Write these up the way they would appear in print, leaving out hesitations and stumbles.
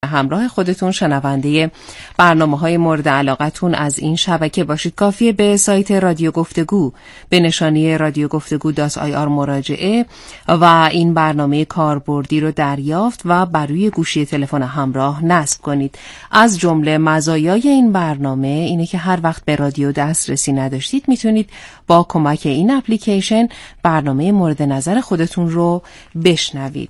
همراه خودتون شنونده برنامه‌های مورد علاقتون از این شبکه باشید. کافیه به سایت رادیو گفتگو به نشانی radiogoftegu.ir مراجعه و این برنامه کاربردی رو دریافت و بر روی گوشی تلفن همراه نصب کنید. از جمله مزایای این برنامه اینه که هر وقت به رادیو دسترسی نداشتید میتونید با کمک این اپلیکیشن برنامه مورد نظر خودتون رو بشنوید.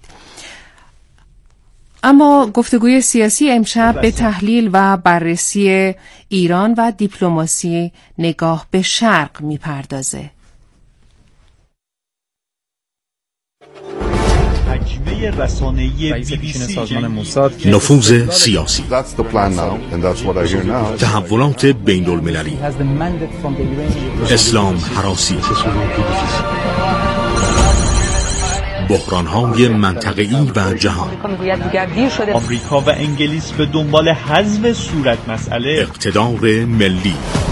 اما گفتگوی سیاسی امشب به تحلیل و بررسی ایران و دیپلماسی نگاه به شرق میپردازه. نفوذ سیاسی، تحولات بین المللی، اسلام هراسی، بحران‌های منطقه‌ای و جهان. آمریکا و انگلیس به دنبال حذف صورت مسئله، اقتدار ملی.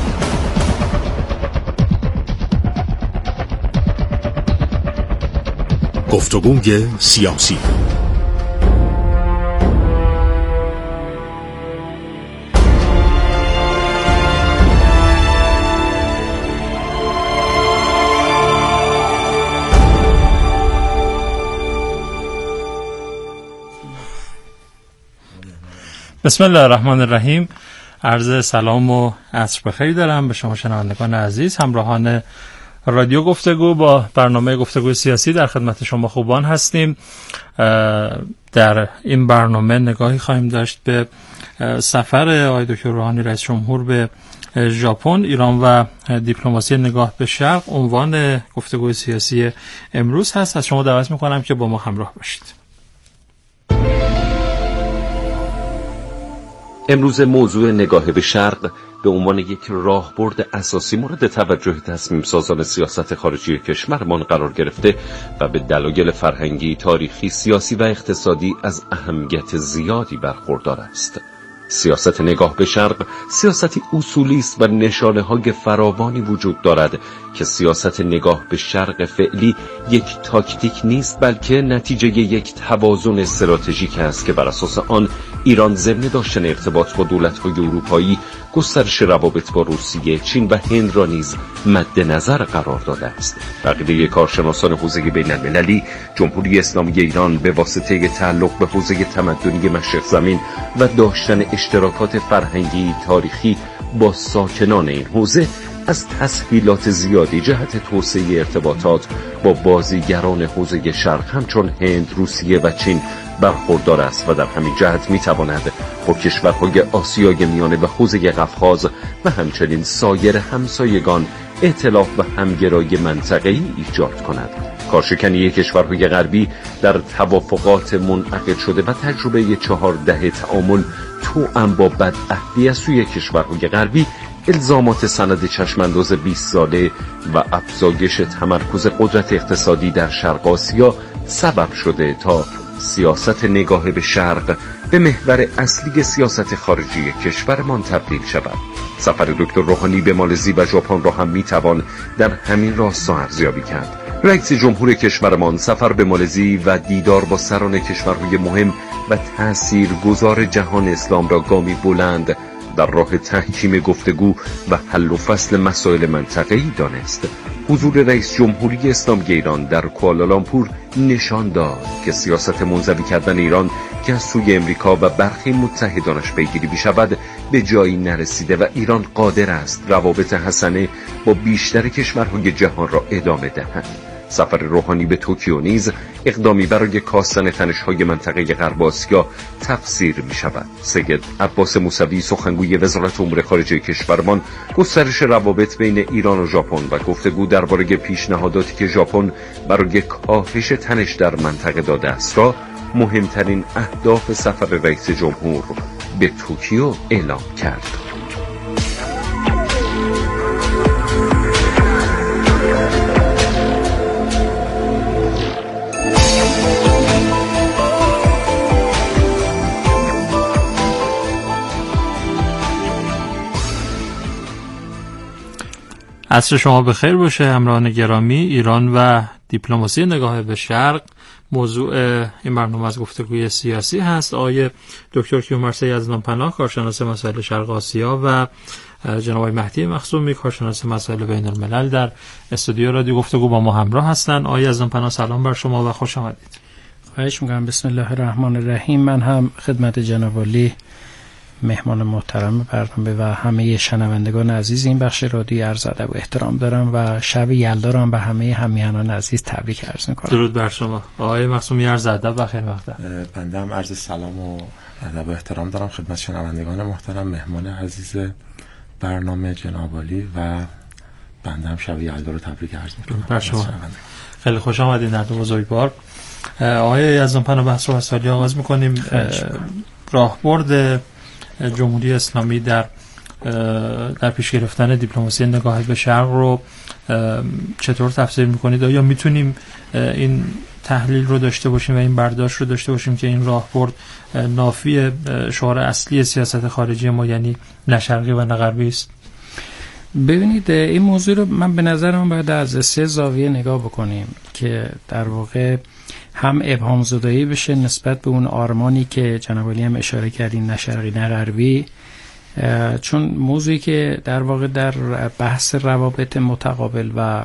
گفتگوی سیاسی. بسم الله الرحمن الرحیم. عرض سلام و عصر بخیر دارم به شما شنوندگان عزیز. همراهان رادیو گفتگو با برنامه گفتگوی سیاسی در خدمت شما خوبان هستیم. در این برنامه نگاهی خواهیم داشت به سفر آقای دکتر روحانی رئیس جمهور به ژاپن، ایران و دیپلماسی نگاه به شرق عنوان گفتگوی سیاسی امروز هست. از شما دعوت میکنم که با ما همراه باشید. امروز موضوع نگاه به شرق به عنوان یک راهبرد اساسی مورد توجه تصمیم سازان سیاست خارجی کشورمان قرار گرفته و به دلایل فرهنگی، تاریخی، سیاسی و اقتصادی از اهمیت زیادی برخوردار است. سیاست نگاه به شرق سیاستی اصولی است و نشانه‌های فراوانی وجود دارد که سیاست نگاه به شرق فعلی یک تاکتیک نیست، بلکه نتیجه یک توازن استراتژیک است که بر اساس آن ایران ضمن داشتن ارتباط با دولت‌های اروپایی، گسترش روابط با روسیه، چین و هند را نیز مد نظر قرار داده است. عقیده کارشناسان حوزه بین‌المللی، جمهوری اسلامی ایران به واسطه تعلق به حوزه تمدنی مشرق زمین و داشتن اشتراکات فرهنگی تاریخی با ساکنان این حوزه از تسهیلات زیادی جهت توسعه ارتباطات با بازیگران حوزه شرق همچون هند، روسیه و چین برخوردار است و در همین جهت میتواند با کشورهای آسیای میانه و حوزه قفقاز و همچنین سایر همسایگان ائتلاف و همگرایی منطقه‌ای ایجاد کند. کارشکنی کشورهای غربی در توافقات منعقد شده و تجربه 4 دهه تعامل توأم با بدعهدی از سوی کشورهای غربی، الزامات سند چشمانداز 20 ساله و افزایش تمرکز قدرت اقتصادی در شرق آسیا سبب شده تا سیاست نگاه به شرق به محور اصلی سیاست خارجی کشورمان تبدیل شود. سفر دکتر روحانی به مالزی و ژاپن را هم میتوان در همین راستا ارزیابی کرد. رئیس جمهور کشورمان سفر به مالزی و دیدار با سران کشورهای مهم و تاثیرگذار جهان اسلام را گامی بلند در راه تحکیم گفتگو و حل و فصل مسائل منطقه‌ای دانست. حضور رئیس جمهوری اسلامی ایران در کوالالامپور نشان داد که سیاست منزوی کردن ایران که از سوی امریکا و برخی متحدانش پیگیری بشود به جایی نرسیده و ایران قادر است روابط حسنه با بیشتر کشورهای جهان را ادامه دهد. سفر روحانی به توکیو نیز اقدامی برای کاستن تنش‌های منطقه غرب آسیا تفسیر می‌شود. سید عباس موسوی سخنگوی وزارت امور خارجه کشورمان گسترش روابط بین ایران و ژاپن و گفتگو درباره پیشنهاداتی که ژاپن برای کاهش تنش در منطقه داده است را مهمترین اهداف سفر رئیس جمهور به توکیو اعلام کرد. عصر شما بخیر باشه همراهان گرامی. ایران و دیپلماسی نگاه به شرق موضوع این برنامه از گفتگوی سیاسی هست. آقای دکتر کیومرث یزدانپناه، کارشناس مسائل شرق آسیا، و جناب آقای مهدی مخزومی، کارشناس مسائل بین الملل، در استودیو رادیو گفتگو با ما همراه هستند. آقای یزدانپناه، سلام بر شما و خوش آمدید. خواهش می‌کنم. بسم الله الرحمن الرحیم. من هم خدمت جناب عالی مهمان محترم برنامه و همه شنوندگان عزیز این بخش رادیو عرض ادب و احترام دارم و شب یلدا را به همه همیهنان عزیز تبریک عرض می‌کنم. درود بر شما. آقای مخزومی، عرض ادب و خیر مقدم. بنده هم عرض سلام و ادب و احترام دارم خدمت شنوندگان محترم، مهمان عزیز برنامه جناب عالی، و بنده هم شب یلدا رو تبریک عرض می‌کنم بر شما. خیلی خوش آمدید در دو بزرگوار. آقای یزدانپناه، بحث رو از سالی آغاز می‌کنیم. راهبرد جمهوری اسلامی در پیش گرفتن دیپلماسی نگاه به شرق رو چطور تفسیر میکنید؟ آیا میتونیم این تحلیل رو داشته باشیم و این برداشت رو داشته باشیم که این راهبرد نافی شعار اصلی سیاست خارجی ما، یعنی نه شرقی و نه غربی است؟ ببینید، این موضوع رو من به نظرم باید از سه زاویه نگاه بکنیم که در واقع هم ابهام زدایی بشه نسبت به اون آرمانی که جناب علی هم اشاره کردین، نه شرقی نه غربی، چون موضوعی که در واقع در بحث روابط متقابل و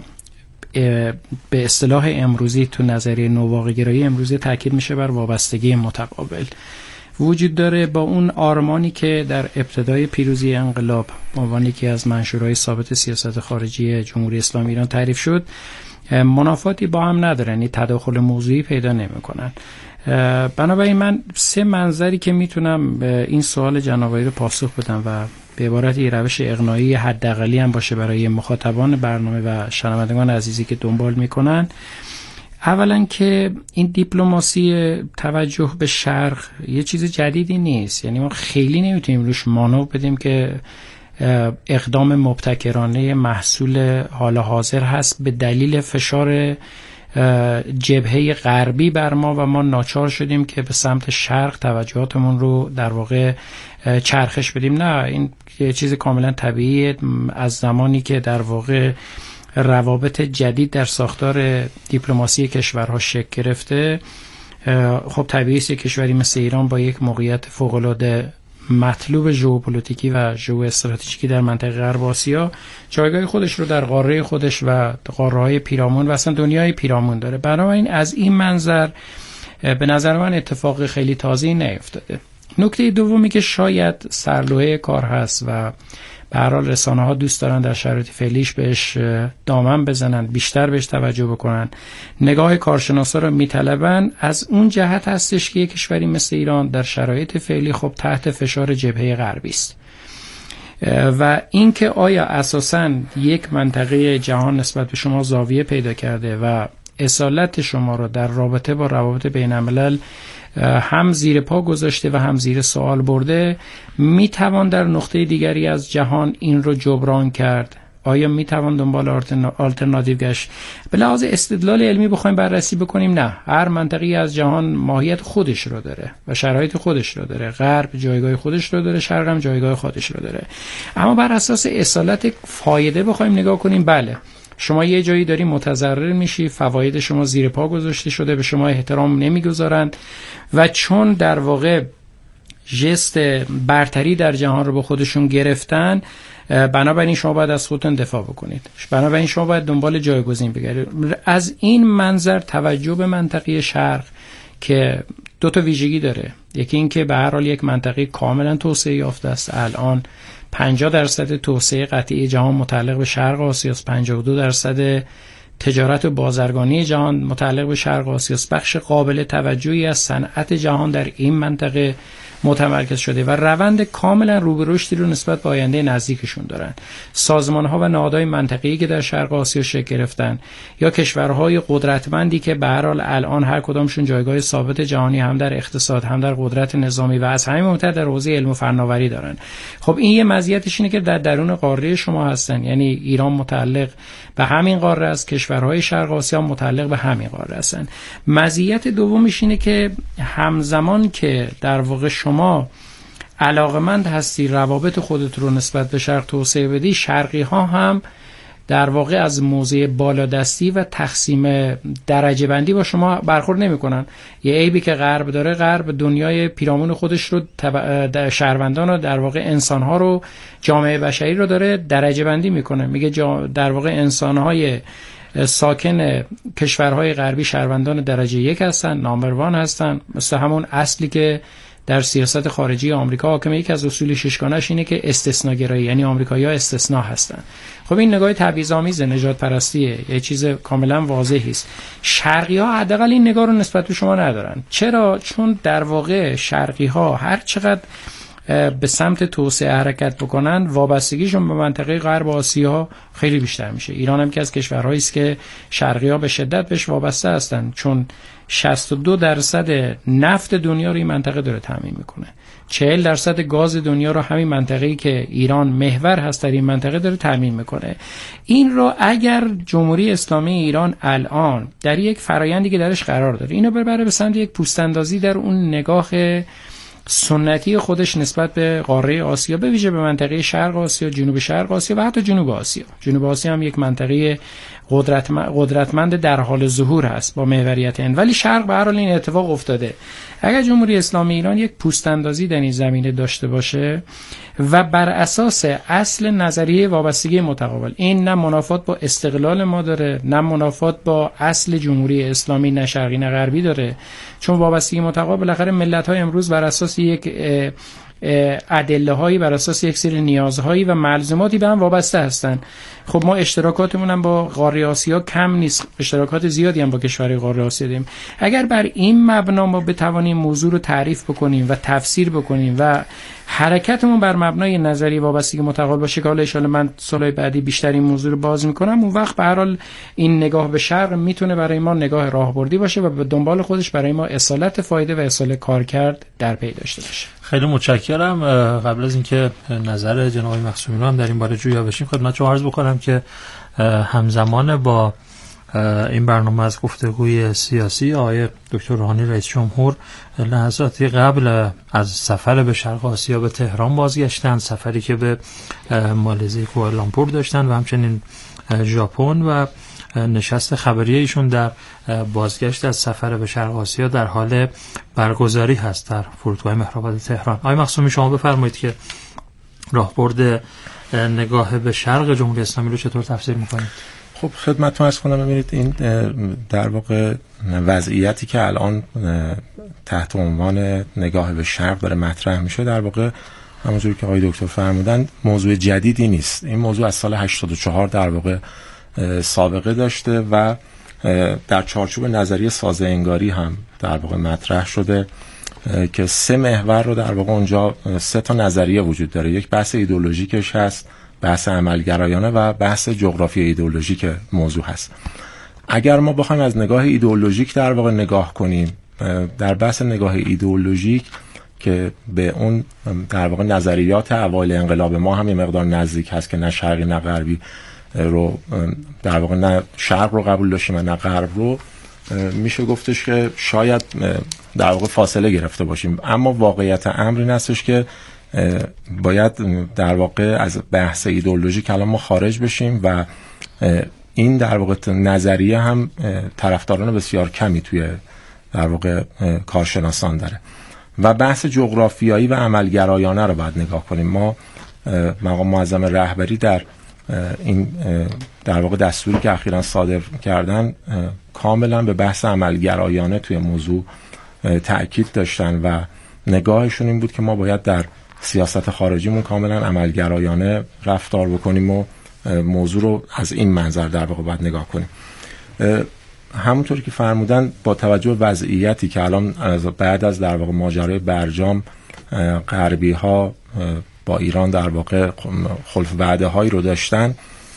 به اصطلاح امروزی تو نظریه نوواقع‌گرایی امروزی تاکید میشه بر وابستگی متقابل وجود داره با اون آرمانی که در ابتدای پیروزی انقلاب به عنوان یکی از منشورهای ثابت سیاست خارجی جمهوری اسلامی ایران تعریف شد. منافاتی با هم ندارن، یعنی تداخل موضوعی پیدا نمی‌کنن. بنابراین من سه منظری که میتونم این سوال جناب عالی رو پاسخ بدم و به عبارتی روش اقناعی حداقلی هم باشه برای مخاطبان برنامه و شنوندگان عزیزی که دنبال میکنن. اولا که این دیپلماسی توجه به شرق یه چیز جدیدی نیست، یعنی ما خیلی نمیتونیم روش مانو بدیم که اقدام مبتکرانه محصول حال حاضر هست به دلیل فشار جبهه غربی بر ما و ما ناچار شدیم که به سمت شرق توجهاتمون رو در واقع چرخش بدیم. نه، این یه چیز کاملا طبیعیه. از زمانی که در واقع روابط جدید در ساختار دیپلماسی کشورها شکل گرفته، خب طبیعیه کشوری مثل ایران با یک موقعیت فوق‌العاده مطلوب ژئوپلیتیکی و ژئواستراتژیکی در منطقه غرب آسیا جایگاه خودش رو در قاره خودش و قاره‌های پیرامون و اصلا دنیای پیرامون داره. بنابراین از این منظر به نظر من اتفاق خیلی تازه‌ای نیفتاده. نکته دومی که شاید سرلوحه کار هست و به هر حال رسانه‌ها دوست دارن در شرایط فعلیش بهش دامن بزنن، بیشتر بهش توجه بکنن، نگاه کارشناسا رو میطلبن، از اون جهت هستش که یک کشوری مثل ایران در شرایط فعلی خب تحت فشار جبهه غربی است و اینکه آیا اساساً یک منطقه جهان نسبت به شما زاویه پیدا کرده و اصالت شما رو در رابطه با روابط بین الملل هم زیر پا گذاشته و هم زیر سوال برده، میتوان در نقطه دیگری از جهان این رو جبران کرد؟ آیا میتوان دنبال آلترناتیو گشت؟ به لحاظ استدلال علمی بخوایم بررسی بکنیم، نه، هر منطقه‌ای از جهان ماهیت خودش رو داره و شرایط خودش رو داره. غرب جایگاه خودش رو داره، شرق هم جایگاه خودش رو داره. اما بر اساس اصالت فایده بخوایم نگاه کنیم، بله، شما یه جایی داری متضرر میشی، فواید شما زیر پا گذاشته شده، به شما احترام نمیگذارند و چون در واقع ژست برتری در جهان رو به خودشون گرفتن، بنابراین شما باید از خودتون دفاع بکنید، بنابراین شما باید دنبال جایگزین بگردید. از این منظر توجه به منطقه شرق که دو تا ویژگی داره، یکی این که به هر حال یک منطقه کاملا توسعه یافته است. الان 50% توسعه قطعی جهان متعلق به شرق آسیا است، 52% تجارت و بازرگانی جهان متعلق به شرق آسیا است. بخش قابل توجهی از صنعت جهان در این منطقه متمرکز شده و روند کاملا رو به رشدی رو نسبت به آینده نزدیکشون دارن. سازمان‌ها و نهادهای منطقه‌ای که در شرق آسیا شکل گرفتن یا کشورهای قدرتمندی که به هر حال الان هر کدامشون جایگاه ثابت جهانی هم در اقتصاد هم در قدرت نظامی و از همین مهمتر در حوزه علم و فناوری دارن. خب این یه مزیتش اینه که در درون قاره شما هستن، یعنی ایران متعلق به همین قاره است، کشورهای شرق آسیا متعلق به همین قاره هستن. مزیت دومش اینه که همزمان که در واقع شما علاقمند هستی روابط خودت رو نسبت به شرق توسعه بدی، شرقی ها هم در واقع از موضع بالادستی و تقسیم درجه بندی با شما برخورد نمی‌کنن. یه عیبی که غرب داره، غرب دنیای پیرامون خودش رو شهروندان رو در واقع انسان‌ها رو، جامعه بشری رو داره درجه بندی میکنه. میگه در واقع انسان‌های ساکن کشورهای غربی شهروندان درجه 1 هستن، نامبر 1 هستن، مثل همون اصلی که در سیاست خارجی آمریکا حاکمه. یکی از اصول ششگانه‌اش اینه که استثناگرایی، یعنی آمریکایی‌ها استثنا هستن. خب این نگاه تبعیض‌آمیز، نژاد پرستیه، یه چیز کاملا واضحی است. شرقی‌ها حداقل این نگاه رو نسبت به شما ندارن. چرا؟ چون در واقع شرقی‌ها هر چقدر به سمت توسعه حرکت بکنن، وابستگیشون به منطقه غرب آسیا خیلی بیشتر میشه. ایران هم که از کشورهایی است که شرقی‌ها به شدت بهش وابسته هستن، چون 62% نفت دنیا رو این منطقه داره تامین میکنه. 40% گاز دنیا رو همین منطقه‌ای که ایران محور هست در این منطقه داره تامین میکنه. این رو اگر جمهوری اسلامی ایران الان در یک فرایندی که درش قرار داره، اینو ببره به سمت یک پوست‌اندازی در اون نگاه سنتی خودش نسبت به قاره آسیا، به ویژه به منطقه شرق آسیا، جنوب شرق آسیا و حتی جنوب آسیا. جنوب آسیا هم یک منطقه قدرتمند در حال ظهور هست با محوریت هند، ولی شرق به هر حال این اتفاق افتاده. اگر جمهوری اسلامی ایران یک پوست‌اندازی در این زمینه داشته باشه و بر اساس اصل نظریه وابستگی متقابل، این نه منافات با استقلال ما داره، نه منافات با اصل جمهوری اسلامی، نه شرقی نه غربی داره، چون وابستگی متقابل بالاخره ملت‌های امروز بر اساس یک ادله هایی، بر اساس یک سری نیازهایی و ملزوماتی به هم وابسته هستن. خب ما اشتراکاتمون هم با قاره آسیا کم نیست، اشتراکات زیادی هم با کشورهای قاره آسیا داریم. اگر بر این مبنا ما بتوانیم موضوع رو تعریف بکنیم و تفسیر بکنیم و حرکتمون بر مبنای نظریه وابستگی متقابل باشه، که حالا ان شاءالله من سالهای بعدی بیشتر این موضوع رو باز میکنم، اون وقت به هر حال این نگاه به شرق میتونه برای ما نگاه راهبردی باشه و به دنبال خودش برای ما اصالت فایده و اصالت کارکرد در پی داشته باشه. خیلی متشکرم. قبل از اینکه نظر جناب مقسومی رو هم در این باره جویا بشیم، خدمت شما عرض بکنم که همزمان با این برنامه از گفتگوی سیاسی، آقای دکتر روحانی رئیس جمهور لحظاتی قبل از سفر به شرق آسیا به تهران بازگشتن، سفری که به مالزی کوالالامپور داشتن و همچنین ژاپن، و نشست خبری ایشون در بازگشت از سفر به شرق آسیا در حال برگزاری هست در فرودگاه مهرآباد تهران. آقای مقسومی شما بفرمایید که راهبرد نگاه به شرق جمهوری اسلامی رو چطور تفسیر می‌کنید؟ خب خدمتتون عرض کنم، ببینید این در واقع وضعیتی که الان تحت عنوان نگاه به شرق داره مطرح میشه، در واقع همونجوری که آقای دکتر فرمودن موضوع جدیدی نیست. این موضوع از سال 84 در واقع سابقه داشته و در چارچوب نظریه سازه انگاری هم در واقع مطرح شده که 3 محور رو در واقع اونجا 3 تا نظریه وجود داره. یک بحث ایدئولوژیکش هست، بحث عملگرایانه و بحث جغرافی ایدئولوژیک موضوع هست. اگر ما بخوایم از نگاه ایدئولوژیک در واقع نگاه کنیم، در بحث نگاه ایدئولوژیک که به اون در واقع نظریات اوایل انقلاب ما هم یه مقدار نزدیک هست که نه شرقی نه غربی رو در واقع نه شرق رو قبول داشتیم و نه غرب رو، میشه گفتش که شاید در واقع فاصله گرفته باشیم. اما واقعیت امر این هستش که باید در واقع از بحث ایدئولوژی که الان ما خارج بشیم و این در واقع نظریه هم طرفداران بسیار کمی توی در واقع کارشناسان داره و بحث جغرافیایی و عملگرایانه رو باید نگاه کنیم. ما مقام معظم رهبری در این در واقع دستوری که اخیراً صادر کردن کاملا به بحث عملگرایانه توی موضوع تأکید داشتن و نگاهشون این بود که ما باید در سیاست خارجیمون کاملا عملگرایانه رفتار بکنیم و موضوع رو از این منظر در واقع باید نگاه کنیم. همونطوری که فرمودن با توجه به وضعیتی که الان بعد از در واقع ماجرای برجام غربی ها با ایران در واقع خلف وعده هایی رو داشتن،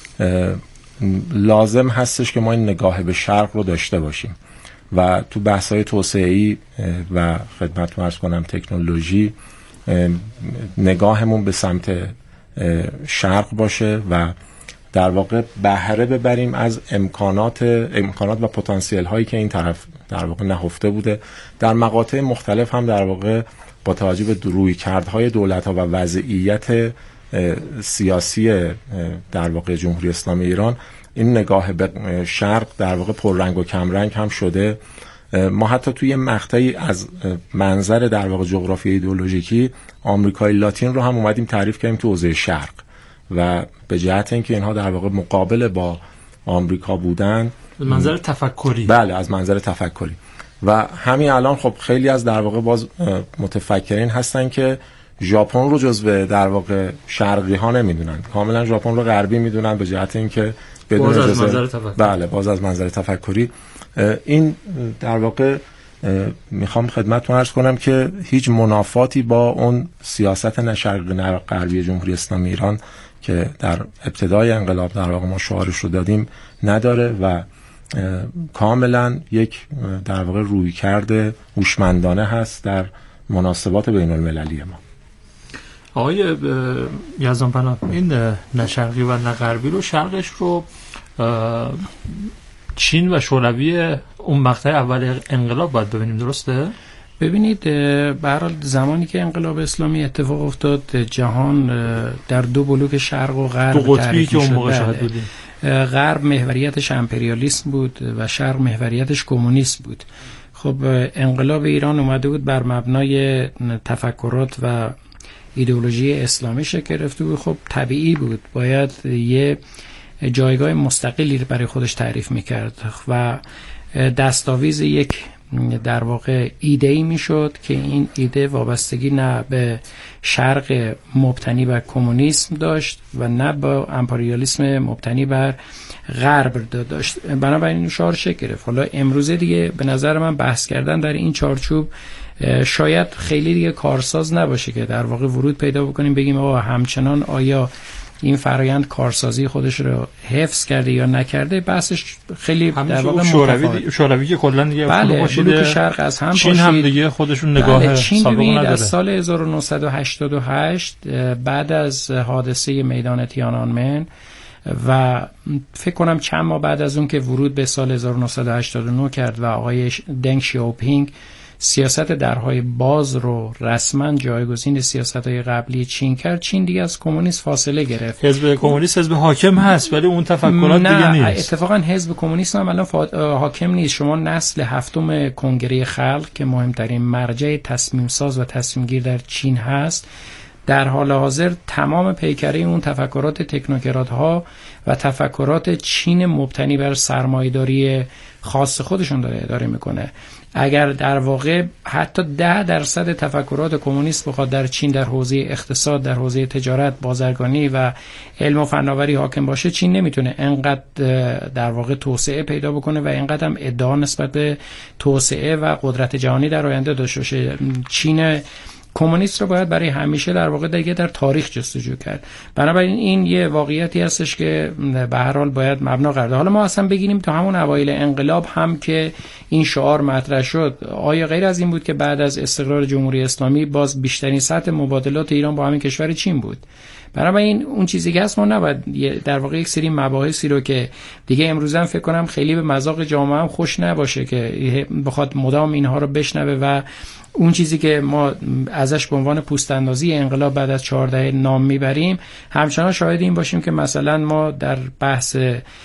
لازم هستش که ما این نگاه به شرق رو داشته باشیم و تو بحث‌های توسعه‌ای و خدمتتون عرض کنم تکنولوژی نگاهمون به سمت شرق باشه و در واقع بهره ببریم از امکانات و پتانسیل هایی که این طرف در واقع نهفته بوده. در مقاطع مختلف هم در واقع با توجه به رویکردهای دولت‌ها و وضعیت سیاسی در واقع جمهوری اسلامی ایران این نگاه به شرق در واقع پررنگ و کمرنگ هم شده. ما حتی توی مقطعی از منظر در واقع جغرافی ایدئولوژیکی آمریکای لاتین رو هم اومدیم تعریف کردیم تو حوزه شرق و به جهت اینکه اینها در واقع مقابل با آمریکا بودن از منظر تفکری. بله، از منظر تفکری. و همین الان خب خیلی از در واقع باز متفکرین هستن که ژاپن رو جزو در واقع شرقی ها نمیدونن، کاملا ژاپن رو غربی میدونن به جهت اینکه باز از منظر تفکری. بله، باز از منظر تفکری. این در واقع میخوام خدمتتون عرض کنم که هیچ منافاتی با اون سیاست نه شرقی نه غربی جمهوری اسلامی ایران که در ابتدای انقلاب در واقع ما شعارش رو دادیم نداره و کاملا یک در واقع رویکرد هوشمندانه هست در مناسبات بین المللی ما. آقای یزدانپناه، این نه شرقی و نه غربی رو شرقش رو چین و شوروی اون مقطع اول انقلاب باید ببینیم، درسته؟ ببینید به هر حال زمانی که انقلاب اسلامی اتفاق افتاد جهان در دو بلوک شرق و غرب دو قطبی که اون موقع شاهد بودیم. غرب محوریتش امپریالیسم بود و شرق محوریتش کمونیسم بود. خب انقلاب ایران اومده بود بر مبنای تفکرات و ایدئولوژی اسلامی شکل گرفته بود. خب طبیعی بود باید یه جایگاه مستقلی برای خودش تعریف میکرد و دستاویز یک در واقع ایده‌ای میشد که این ایده وابستگی نه به شرق مبتنی بر کمونیسم داشت و نه با امپریالیسم مبتنی بر غرب داشت. بنابراین این شعار شکل گرفت. حالا امروزه دیگه به نظر من بحث کردن در این چارچوب شاید خیلی دیگه کارساز نباشه که در واقع ورود پیدا بکنیم بگیم آقا همچنان آیا این فرایند کارسازی خودش رو حفظ کرده یا نکرده. بحثش خیلی در واقع شوروی که کلاً دیگه بلوک شرق از هم چین هم دیگه خودشون نگاه سابقه نداره. از سال 1988 بعد از حادثه میدان تیانانمن و فکر کنم چند ماه بعد از اون که ورود به سال 1989 کرد و آقای دنگ شیاوپینگ سیاست درهای باز رو رسما جایگزین سیاست‌های قبلی چین کرد، چین دیگه از کمونیسم فاصله گرفت. حزب کمونیست حزب حاکم هست ولی اون تفکرات دیگه نیست. اتفاقا حزب کمونیست هم الان حاکم نیست. شما نسل هفتم کنگره خلق که مهمترین مرجع تصمیم ساز و تصمیم گیر در چین هست، در حال حاضر تمام پیکره اون تفکرات تکنوکرات ها و تفکرات چین مبتنی بر سرمایه‌داری خاص خودشون داره اداره میکنه. اگر در واقع حتی 10% تفکرات کمونیست بخواد در چین در حوزه اقتصاد، در حوزه تجارت، بازرگانی و علم و فناوری حاکم باشه، چین نمیتونه انقدر در واقع توسعه پیدا بکنه و انقدر هم ادعا نسبت به توسعه و قدرت جهانی در آینده داشته باشه. چین کمونیست رو باید برای همیشه در واقع دیگه در تاریخ جستجو کرد. بنابراین این یه واقعیتی هستش که به هر حال باید مبنا قرار داد. حالا ما اصلا بگیریم تا همون اوایل انقلاب هم که این شعار مطرح شد، آیا غیر از این بود که بعد از استقرار جمهوری اسلامی باز بیشترین سطح مبادلات ایران با همین کشور چین بود؟ بنابراین اون چیزی که هست ما نباید در واقع یک سری مباحثی رو که دیگه امروز هم فکر کنم خیلی به مذاق جامعه هم خوش نباشه که بخواد مدام اینها رو بشنوه و اون چیزی که ما ازش به عنوان پوست‌اندازی انقلاب بعد از 14 نام میبریم، همچنان شاهد این باشیم که مثلا ما در بحث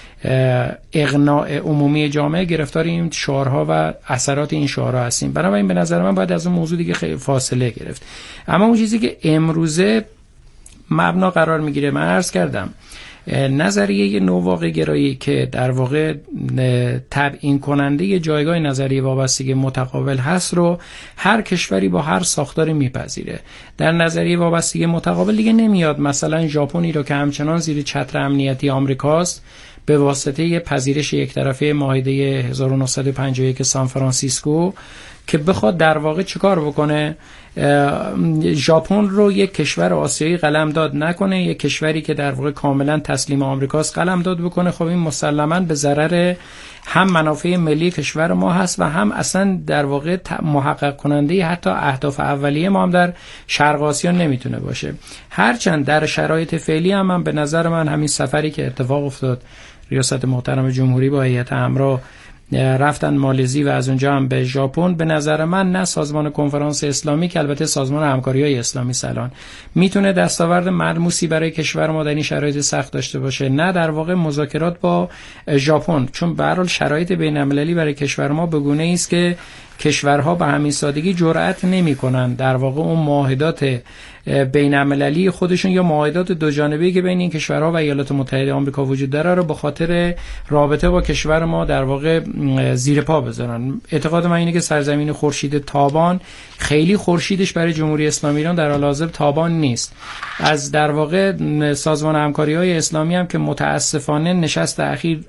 اقناع عمومی جامعه گرفتار این شعارها و اثرات این شعارها هستیم. بنابراین به نظر من باید از اون موضوع دیگه خیلی فاصله گرفت. اما اون چیزی که امروزه مبنا قرار میگیره، من عرض کردم نظریه نوواقع گرایی که در واقع تبیین کننده جایگاه نظریه وابستگی متقابل هست رو هر کشوری با هر ساختاری میپذیره. در نظریه وابستگی متقابل دیگه نمیاد مثلا ژاپنی رو که همچنان زیر چتر امنیتی آمریکاست به واسطه پذیرش یک طرفه معاهده 1951 سان فرانسیسکو که بخواد در واقع چیکار بکنه، ژاپن رو یک کشور آسیایی قلمداد نکنه، یک کشوری که در واقع کاملا تسلیم آمریکاست قلمداد بکنه. خب این مسلماً به ضرر هم منافع ملی کشور ما هست و هم اصلا در واقع محقق کننده حتی اهداف اولیه ما هم در شرق آسیا نمیتونه باشه. هرچند در شرایط فعلی هم من به نظر من همین سفری که اتفاق افتاد ریاست محترم جمهوری با هیئت همراه رفتن مالزی و از اونجا هم به ژاپن. به نظر من نه سازمان کنفرانس اسلامی که البته سازمان همکاری‌های اسلامی سلان میتونه دستاورد ملموسی برای کشور ما در این شرایط سخت داشته باشه، نه در واقع مذاکرات با ژاپن، چون به هر حال شرایط بین‌المللی برای کشور ما به گونه‌ای است که کشورها به همین سادگی جرأت نمی‌کنن در واقع اون معاهدات بین‌المللی خودشون یا معاهدات دو جانبه‌ای که بین این کشورها و ایالات متحده آمریکا وجود داره رو به خاطر رابطه با کشور ما در واقع زیر پا بذارن. اعتقاد من اینه که سرزمین خورشید تابان خیلی خورشیدش برای جمهوری اسلامی ایران در حال حاضر تابان نیست. از در واقع سازمان همکاری‌های اسلامی هم که متاسفانه نشست اخیر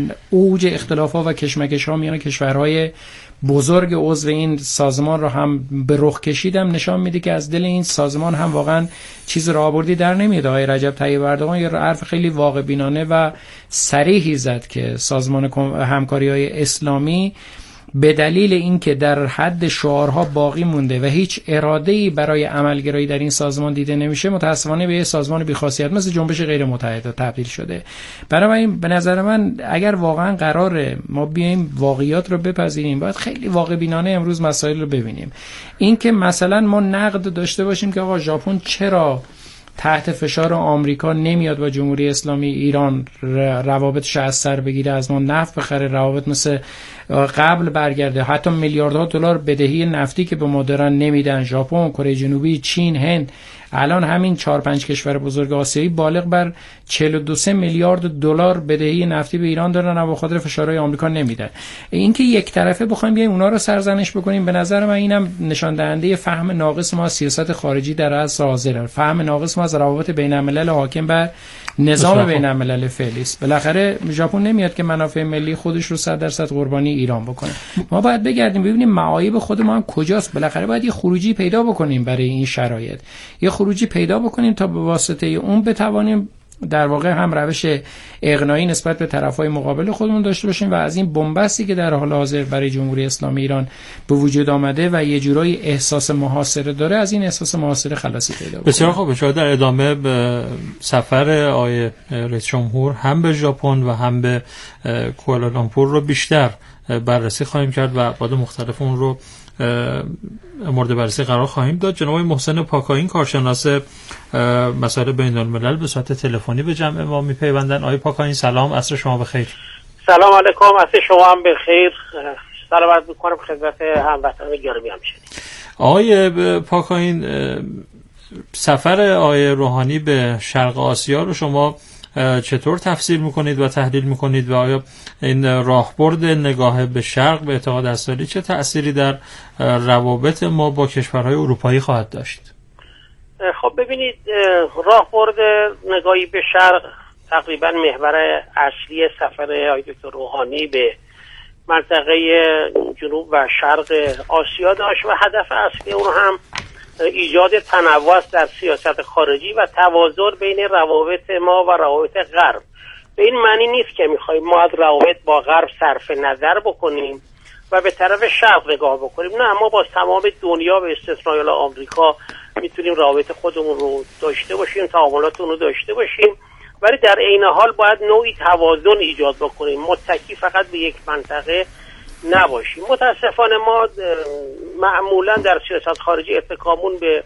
اوج اختلافات و کشمکش‌ها میان کشورهای بزرگ عضو این سازمان رو هم به رخ کشیدم، نشان میده که از دل این سازمان هم واقعا چیز راهبردی در نمیاد. آقای رجب طیب اردوغان یه حرف خیلی واقع بینانه و صریحی زد که سازمان همکاری‌های اسلامی به دلیل اینکه در حد شعارها باقی مونده و هیچ اراده‌ای برای عملگرایی در این سازمان دیده نمیشه، متأسفانه به یه سازمان بی‌خاصیت مثل جنبش غیر متحد تبدیل شده. بنابراین به نظر من اگر واقعا قراره ما بیایم واقعیات رو بپذیریم، باید خیلی واقع بینانه امروز مسائل رو ببینیم. اینکه مثلا ما نقد داشته باشیم که آقا ژاپن چرا تحت فشار آمریکا نمیاد با جمهوری اسلامی ایران روابطش از سر بگیره، از ما نفت بخره، روابط مثل قبل برگرده، حتی میلیاردها دلار بدهی نفتی که به ما دارن نمیدن، ژاپن، کره جنوبی، چین، هند، الان همین 4-5 کشور بزرگ آسیایی بالغ بر 42 میلیارد دلار بدهی نفتی به ایران دارن و به خاطر فشارهای آمریکا نمیدن. اینکه یک طرفه بخوایم بیایم اونا رو سرزنش بکنیم، به نظر من اینم نشان دهنده فهم ناقص ما از سیاست خارجی در عصر حاضر، فهم ناقص ما از روابط بین الملل حاکم بر نظام بین الملل فعلی است. بالاخره ژاپن نمیاد که منافع ملی خودش رو 100% قربانی ایران بکنه. ما باید بگردیم ببینیم معایب خود ما هم کجاست. بالاخره باید یه خروجی پیدا بکنیم برای این شرایط، یه خروجی پیدا بکنیم تا به واسطه اون بتوانیم در واقع هم روش اقناعی نسبت به طرفای مقابل خودمون داشته باشیم و از این بنبستی که در حال حاضر برای جمهوری اسلامی ایران به وجود آمده و یه جورایی احساس محاصره داره، از این احساس محاصره خلاصی پیدا بکنیم. بسیار خوب. شاید در ادامه به سفر آقای رئیس جمهور هم به ژاپن و هم به کوالالامپور رو بیشتر بررسی خواهیم کرد و بعد مختلف اون رو مورد بررسی قرار خواهیم داد. جناب محسن پاکاین، کارشناس مسائل بین الملل، به صورت تلفنی به جمع ما میپیوندن. آقای پاکاین سلام، عصر شما بخیر. سلام علیکم، عصر شما هم بخیر. سلامت میکنم خدمت هموطنان گرامی همشهری. آقای پاکاین، سفر آقای روحانی به شرق آسیا رو شما چطور تفسیر میکنید و تحلیل میکنید و آیا این راهبرد نگاه به شرق به اعتقاد اسلامی چه تأثیری در روابط ما با کشورهای اروپایی خواهد داشت؟ خب ببینید، راهبرد نگاهی به شرق تقریبا محور اصلی سفر آقای دکتر روحانی به منطقه جنوب و شرق آسیا داشت و هدف اصلی اون هم ایجاد تنوع در سیاست خارجی و توازن بین روابط ما و روابط غرب. به این معنی نیست که میخوایم ما از روابط با غرب صرف نظر بکنیم و به طرف شرق نگاه بکنیم. نه، ما با تمام دنیا به استثنای آمریکا میتونیم روابط خودمون رو داشته باشیم، تعاملاتمون رو داشته باشیم، ولی در عین حال باید نوعی توازن ایجاد بکنیم، متکی فقط به یک منطقه نباشیم. متاسفانه ما معمولا در سیاست خارجی اتکامون به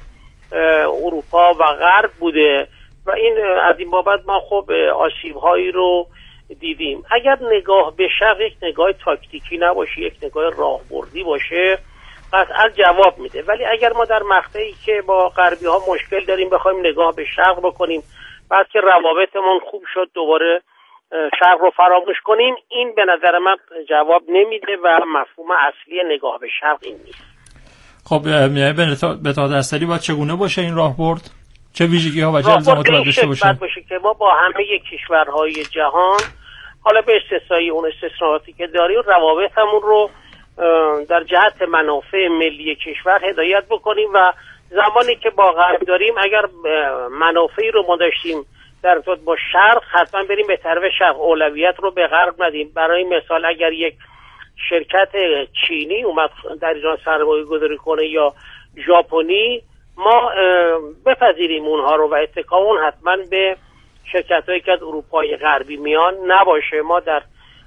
اروپا و غرب بوده و این از این بابت ما خب آسیب‌هایی رو دیدیم. اگر نگاه به شرق یک نگاه تاکتیکی نباشه، یک نگاه راهبردی باشه، قطعا جواب میده. ولی اگر ما در مقطعی که با غربی ها مشکل داریم بخوایم نگاه به شرق بکنیم، بعد که روابطمون خوب شد دوباره شرق رو فراموش کنیم، این به نظر من جواب نمیده و مفهوم اصلی نگاه به شرق این نیست. خب به اعتقاد اسلامی باید چگونه باشه این راهبرد؟ چه ویژگی‌ها و چه الزاماتی باید داشته باشه که ما با همه کشورهای جهان، حالا به استثنای اون استثناءاتی که داریم، روابطمون رو در جهت منافع ملی کشور هدایت بکنیم و زمانی که با غرب داریم، اگر منافعی رو ما داشتیم در ارتباط با شرق، حتما بریم به طرف شرق، اولویت رو به غرب ندیم. برای مثال اگر یک شرکت چینی اومد در ایران سرمایه گذاری کنه یا ژاپنی، ما بپذیریم اونها رو و اتکامون حتما به شرکت‌هایی که از اروپای غربی میان نباشه. ما در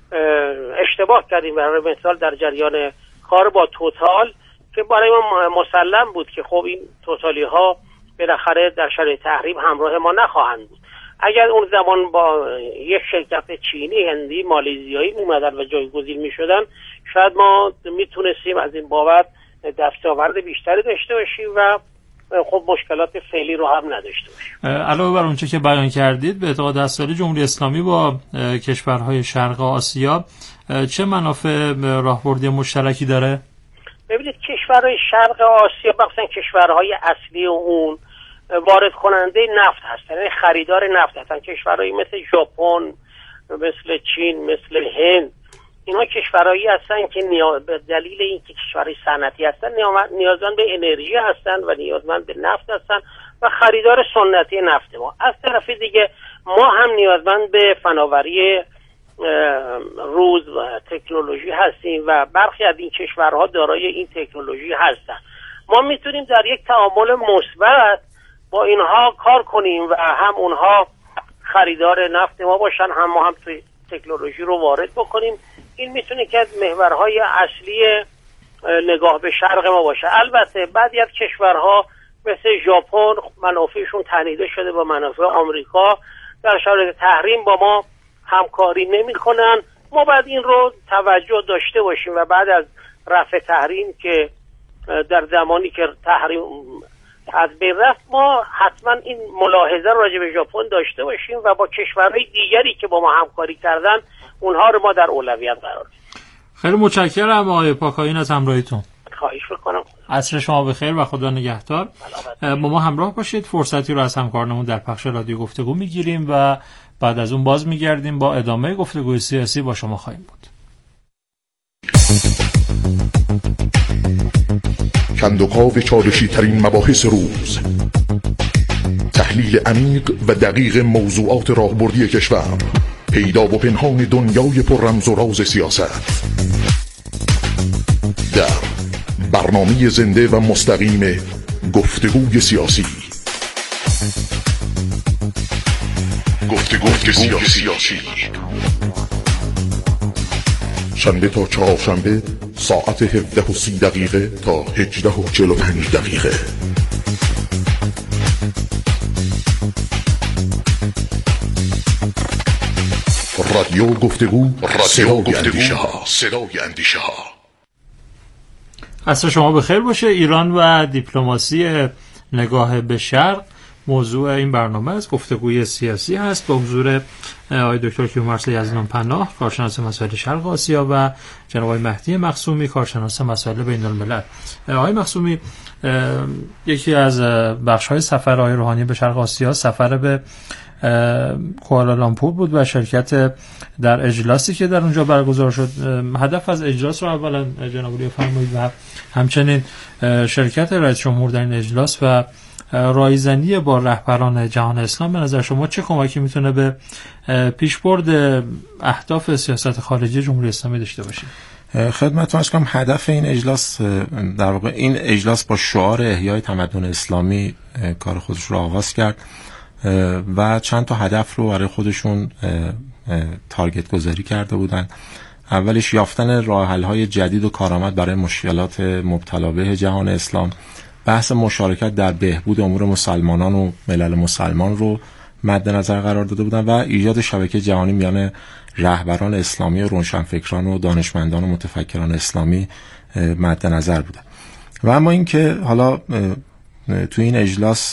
اشتباه کردیم. برای مثال در جریان کار با توتال که برای ما مسلم بود که خب این توتالی ها بالاخره در شرایط تحریم همراه ما نخواهند بود. اگر اون زمان با یک شرکت چینی، هندی، مالزیایی اومدن و جایگزین میشدن، شاید ما میتونستیم از این بابت دستاورد بیشتری داشته باشیم و خب مشکلات فعلی رو هم نداشته باشیم. علاوه بر اونچه که بیان کردید، به اعتقاد دستیاری جمهوری اسلامی با کشورهای شرق آسیا چه منافع راهبردی مشترکی داره؟ ببینید کشورهای شرق آسیا، مثلا کشورهای اصلی اون وارد کننده نفت هستن، یعنی خریدار نفت هستن. کشورهایی مثل ژاپن، مثل چین، مثل هند، اینا کشورهایی هستن که به دلیل اینکه کشورهای صنعتی هستن نیازمند به انرژی هستن و نیازمند به نفت هستن و خریدار سنتی نفت ما. از طرف دیگه ما هم نیازمند به فناوری روز و تکنولوژی هستیم و برخی از این کشورها دارای این تکنولوژی هستن. ما میتونیم در یک تعامل مثبت با اینها کار کنیم و هم اونها خریدار نفت ما باشن، هم ما هم توی تکنولوژی رو وارد بکنیم. این میتونه که از محورهای اصلی نگاه به شرق ما باشه. البته بعضی از کشورها مثل ژاپن منافعشون تنیده شده با منافع آمریکا، در شرایط تحریم با ما همکاری نمی‌کنن. ما باید این رو توجه داشته باشیم و بعد از رفع تحریم که در زمانی که تحریم از بین رفت، ما حتما این ملاحظه راجع به ژاپن داشته باشیم و با کشورهای دیگری که با ما همکاری کردن اونها رو ما در اولویت قرار بدیم. خیلی متشکرم آقای پاکایین از همراهیتون. خواهش می‌کنم. عصر شما بخیر و خدا نگهدار. با ما همراه باشید. فرصتی رو از همکارانمون در پخش رادیو گفتگو میگیریم و بعد از اون باز میگردیم با ادامه گفتگوی سیاسی با شما خواهیم بود. کندوکاو چالشی ترین مباحث روز، تحلیل عمیق و دقیق موضوعات راهبردی کشور، پیدا و پنهان دنیای پر رمز و راز سیاست، در برنامه زنده و مستقیم گفتگوی سیاسی. گفتگوی سیاسی شنبه تا چهارشنبه ساعت 17:30 تا 18:45. رادیو گفتگو، صدای اندیشه ها. عصر شما بخیر باشه. ایران و دیپلماسی نگاه به شرق موضوع این برنامه است. گفتگوی سیاسی هست با حضور آقای دکتر کیومرث یزدان پناه، کارشناس مسائل شرق آسیا، و جناب آقای مهدی مقسومی، کارشناس مسائل بین الملل. آقای مقسومی، یکی از بخش‌های سفر آقای روحانی به شرق آسیا سفر به کوالالامپور بود و شرکت در اجلاسی که در اونجا برگزار شد. هدف از اجلاس رو اولا جناب علی فرمایید و همچنین شرکت رئیس جمهور در این اجلاس و رایزنی با رهبران جهان اسلام به نظر شما چه کمکی میتونه به پیشبرد اهداف سیاست خارجی جمهوری اسلامی داشته باشه؟ خدمتتون عرض کنم هدف این اجلاس، در واقع این اجلاس با شعار احیای تمدن اسلامی کار خودش رو آغاز کرد و چند تا هدف رو برای خودشون تارگت گذاری کرده بودن. اولش یافتن راه حل های جدید و کارآمد برای مشکلات مبتلا به جهان اسلام، بحث مشارکت در بهبود امور مسلمانان و ملل مسلمان رو مد نظر قرار داده بودن و ایجاد شبکه جهانی میان رهبران اسلامی و روشنفکران و دانشمندان و متفکران اسلامی مد نظر بودن. و اما اینکه حالا تو این اجلاس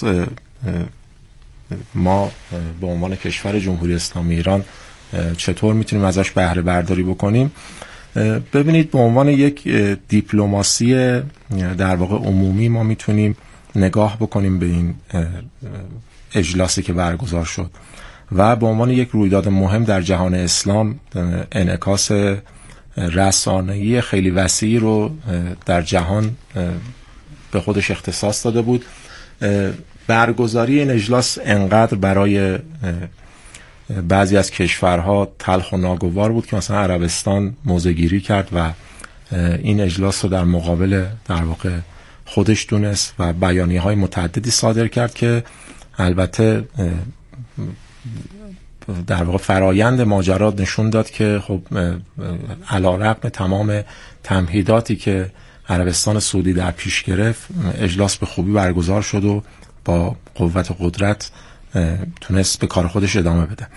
ما به عنوان کشور جمهوری اسلامی ایران چطور میتونیم ازش بهره برداری بکنیم، ببینید به عنوان یک دیپلماسی در واقع عمومی ما میتونیم نگاه بکنیم به این اجلاسی که برگزار شد و به عنوان یک رویداد مهم در جهان اسلام انعکاس رسانه‌ای خیلی وسیعی رو در جهان به خودش اختصاص داده بود. برگزاری این اجلاس انقدر برای بعضی از کشورها تلخ و ناگوار بود که مثلا عربستان موضع‌گیری کرد و این اجلاس رو در مقابل در واقع خودش دونست و بیانیه‌های متعددی صادر کرد که البته در واقع فرایند ماجرا نشون داد که خب علیرغم تمام تمهیداتی که عربستان سعودی در پیش گرفت، اجلاس به خوبی برگزار شد و با قوت و قدرت تونست به کار خودش ادامه بده.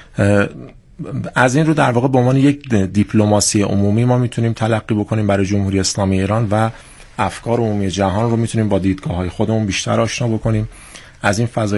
از این رو در واقع به عنوان یک دیپلماسی عمومی ما میتونیم تلقی بکنیم برای جمهوری اسلامی ایران و افکار عمومی جهان رو میتونیم با دیدگاه‌های خودمون بیشتر آشنا بکنیم. از این فضای